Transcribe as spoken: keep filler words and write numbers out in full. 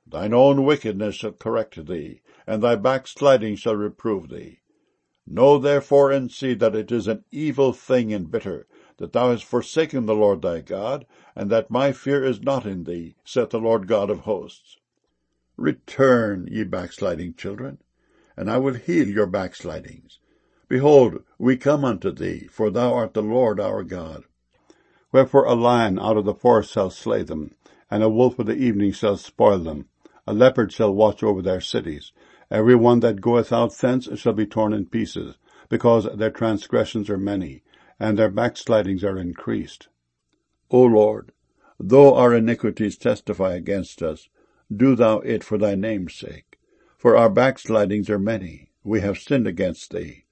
Thine own wickedness shall correct thee, and thy backsliding shall reprove thee. Know therefore and see that it is an evil thing and bitter, that thou hast forsaken the Lord thy God, and that my fear is not in thee, saith the Lord God of hosts. Return, ye backsliding children, and I will heal your backslidings. Behold, we come unto thee, for thou art the Lord our God. Wherefore a lion out of the forest shall slay them, and a wolf of the evening shall spoil them. A leopard shall watch over their cities. Every one that goeth out thence shall be torn in pieces, because their transgressions are many, and their backslidings are increased. O Lord, though our iniquities testify against us, do thou it for thy name's sake. For our backslidings are many, we have sinned against thee.